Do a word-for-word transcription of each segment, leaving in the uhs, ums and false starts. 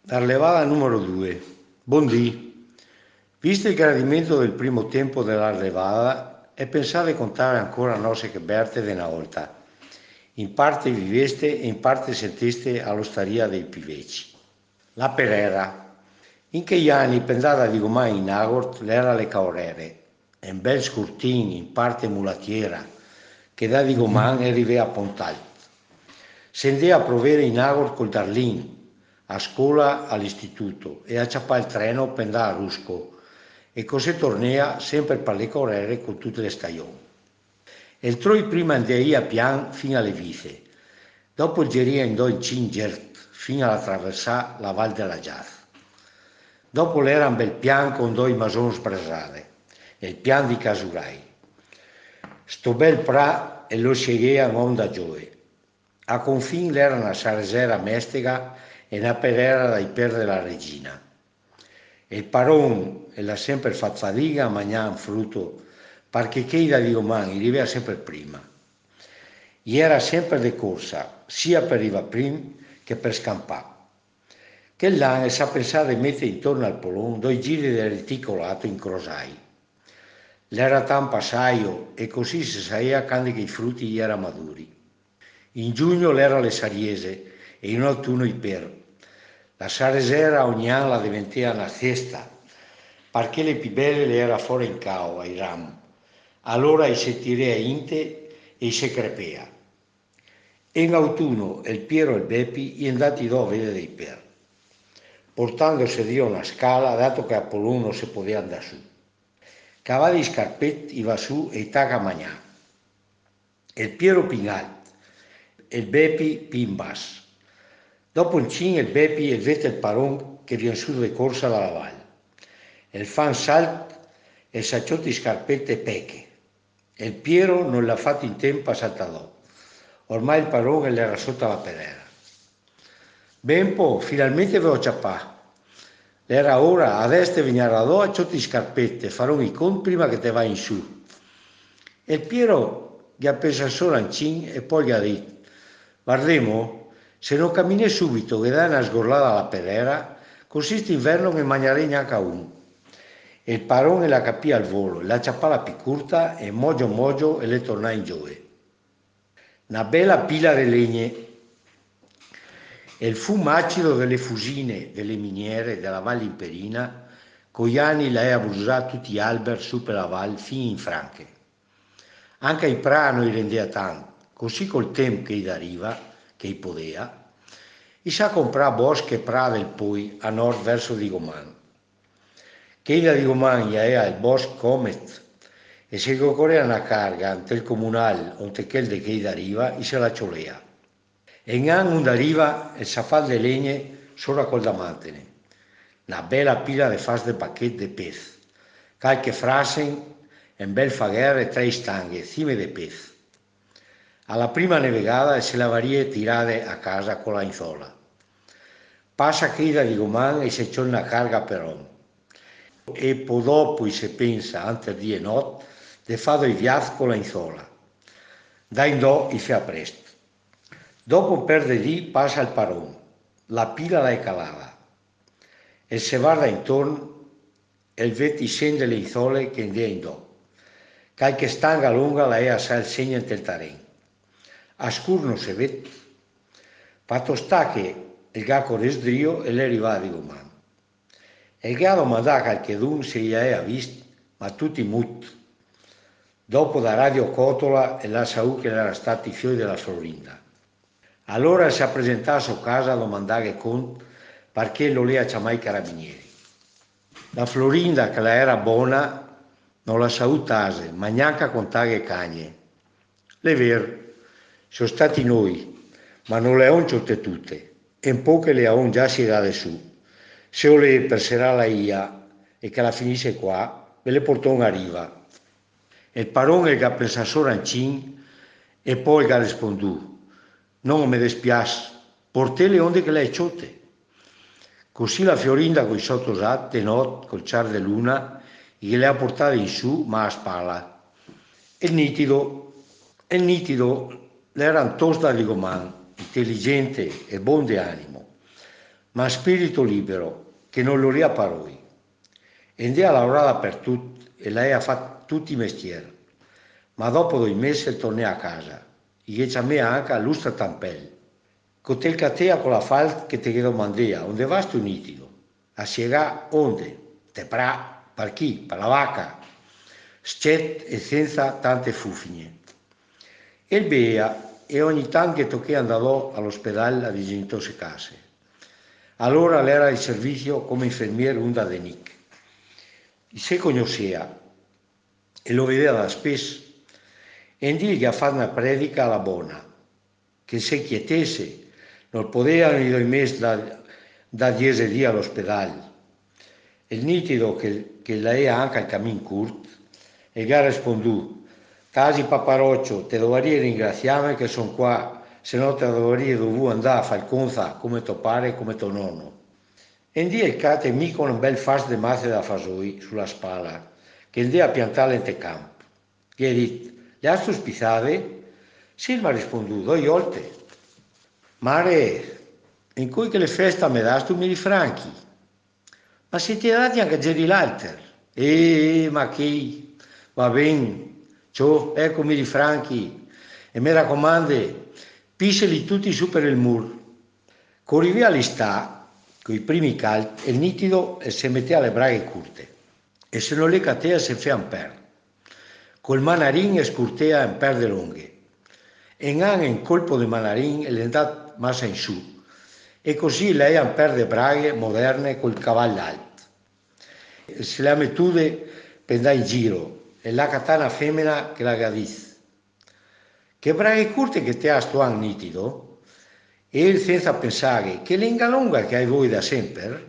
Arlevada numero due. Buondì. Visto il gradimento del primo tempo dell'arlevada, e pensate di contare ancora nostre che berte de una volta. In parte viveste e in parte sentiste all'osteria dei piveci. La perera. In che anni pendata di gomai in agort l'era le caorere. Un bel scurtin, in parte mulattiera, che da di goman e rive a Pontal. Sendea a provere in agort col Darlin, a scuola all'istituto, e a ciappare il treno per andare a Rusco, e così tornea sempre per le correre con tutte le stagioni. Entrò prima andai a pian fino alle Vise, dopo geria andò in Cingert fino alla traversà la Val della Giaz. Dopo l'era un bel pian con due mason sbrasate, e il pian di Casurai. Sto bel pra e lo scegliea un onda gioia. A confin l'era una saresera mestega e una perera dai per della regina. E il paron e l'ha sempre fatto fatica a mangiare un frutto perché che da Dio man arriva sempre prima. E era sempre de corsa, sia per arrivare prima che per scampare. Che l'anno sa pensare di mettere intorno al polon due giri del reticolato in crosai. L'era tan passaio e così si sapeva quando che i frutti erano maduri. In giugno l'era le sariese e in autunno i per. La saresera ogni anno la diventava una cesta, perché le più belle le era fuori in cao, ai ram. Allora si tirea inte e si crepea. In autunno il Piero e il Beppi gli andati a vedere i per, portandosi via una scala, dato che a Polon non si poteva andare su. Cavalli scarpetti va su e tacca mangià. Il Piero pingat, il Beppi pimbas. Dopo un cin il Beppi e vede il paron che viene su di corsa dalla valle. Il fan salt e sacciotti scarpette e peche. E il Piero non l'ha fatto in tempo a saltare. Ormai il parone l'era sotto la perera. Ben po', finalmente avevo ciappà. L'era ora, adesso venire a do a ciotti scarpette, farò i conti prima che te vai in su. E il Piero gli ha pensato solo a cin e poi gli ha detto, guardemo, se non cammini subito che dai una sgorlata alla perera, così st'inverno non mangerei neanche a uno. E il parone la capì al volo, la ciappava più corta e mogio mogio e le tornò in gioia. Una bella pila di legne e il fumo acido delle fusine delle miniere della Valle Imperina, con gli anni lei ha bruciato tutti gli alberi su per la valle fino in franche. Anche i prano i rendeva tanto, così col tempo che gli arriva, che gli poteva, gli sa comprare boschi e prade poi a nord verso di Goman. Che da di Goman gli aveva il bosco Comet, e se occorreva una carga ante il comunale onde quel de che gli arriva, gli se la ciolea. E in anno da arriva il safal de legne solo col da mantene. Una bella pila de fas de paquet de pez, qualche frasen, un bel fagher e tre stanghe, cime de pez. Alla prima nevegata se la varie tirate a casa con la inzola. Passa che da di Goman e se c'è una carga per on. E poi dopo si pensa, anche di e notte, de fare i viaggi con la inzola. Da in do i fa presto. Dopo un per di lì passa il paron, la pila la è calata. E se guarda intorno e il vedi scende le inzole che andia in do. Qualche stanga lunga la è assai il segno del terreno. A scuro non si vede. Fatto sta che il gacco resdrio e le arriva di Goman. E il gado mandà qualchedun se gli aveva visto, ma tutti muti. Dopo da Radio Cotola e la Sau che era stati i fiori della Florinda. Allora si è presentato a casa a domandare conto perché lo lea c'ha mai carabinieri. La Florinda, che la era buona, non la salutase, ma neanche a contare cagne. Le vero, sono stati noi, ma non le ho ciotte tutte, e un po' che le ho già si dà su. Se o le per serà la ia e che la finisce qua, ve le portò a riva. E il parone che ha pensato solo a cin e poi che ha risponduto, non mi dispiace, porte le onde che lei ciotte. Così la Fiorinda con i sottosati, notte, col ciar de luna, e le ha portate in su, ma a spalla. E il nitido, e il nitido, l'era un tosta di Goman, intelligente e buon di animo. ma spirito libero, che non lo ria paroi. E andò a lavorare per tutti e lei ha fatto tutti i mestieri. Ma dopo due mesi tornò a casa. E ci ha messo anche a lustra tampelli. Cotel catea con la falda che ti domandea, onde vas tu nitido? A spiegare onde? Te pra, per chi? Per la vacca. Scet e senza tante fuffigne. E il bea, e ogni tanto che tocché andò all'ospedale a digenitose case. Allora l'era di servizio come infermiere un da Denic. Se conosceva e lo vedeva da spesso, e indì che a fare una predica alla buona, che se quietesse non potevano i due mesi da, da dieci giorni all'ospedale. Il nitido che, che lei ha anche il cammin corto, e gli ha risponduto, Tasi paparoccio, te dovrei ringraziarmi che sono qua, se no te dovrei dovuto andare a fare il conza come tuo padre e come tuo nonno. E indì il cate mi con un bel fas di mazze da fasoi sulla spalla, che andò a piantare in te campo. Gli ha detto, le hai spizzate? Sì, mi ha risponduto, due volte. Mare, in cui che le feste mi dai tu mille franchi? Ma se ti dati anche ieri l'alter? Eh, ma che? Va bene, ciao, ecco mille franchi. E mi raccomando, pisceli tutti su per il muro. Corrivi all'istà, con i primi calci, e il nitido e si metteva le braghe curte. E se non le catea si fa un per. Col manarin e scurtea un per de lunghe. E in un colpo di manarin e l'è massa in su. E così lei ha un per de braghe moderne col cavallo alto. E se le ha mettute per andare in giro. E la katana femmina che la gadizza. Che braghe curte che te ha sto an nitido? E senza pensare che linga lunga che hai voi da sempre?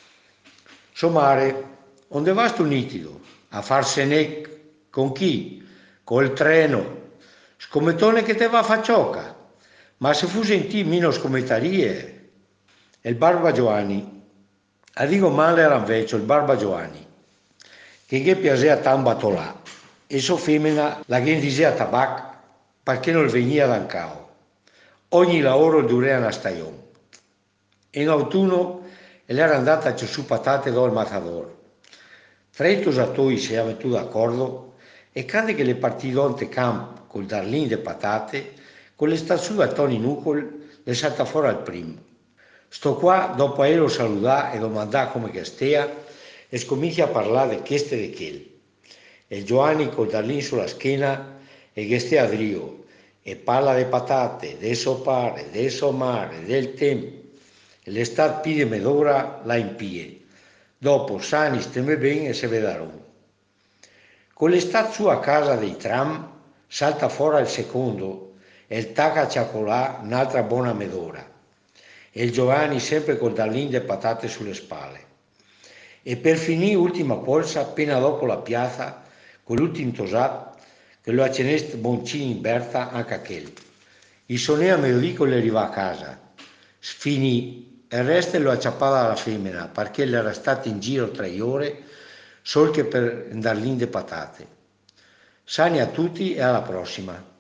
Somare, onde vas tu nitido? A farsene con chi? Col treno. Scommettone che te va a faccioca. Ma se fosse in te meno scommettarie. E il Barba Giovanni, a dico male era invece il Barba Giovanni, che gli piaceva tanto batolà. E sua femmina la che diceva tabacco perché non veniva da un cao. Ogni lavoro durava una stagione. In autunno era andata a su patate dal matador. Tra i tosatori si era messo d'accordo e quando che le partito ante campo col darlin de patate, con le stazioni a Tony Nucol le salta fuori al primo. Sto qua, dopo averlo salutare e domandare come che stia, e scomincia a parlare di queste e di quelle. E Giovanni col darlin sulla schiena e che stia a drio, e parla di patate, del sopare, del somare, del tempo. E l'estate pide mezz'ora la impie. Dopo sani stemme bene e se vedarono. Con l'estate su a casa dei tram salta fuori il secondo e il tacca a ciacolà un'altra buona mezz'ora. E il Giovanni sempre col darlin de patate sulle spalle. E per finire ultima polsa appena dopo la piazza con l'ultimo tosato che lo acceneste boncini in Berta anche a quel. Il sonea medico le arriva a casa. Sfinì e il resto lo acciappava alla femmina perché era stato in giro tre ore solo che per darlin de patate. Sani a tutti e alla prossima.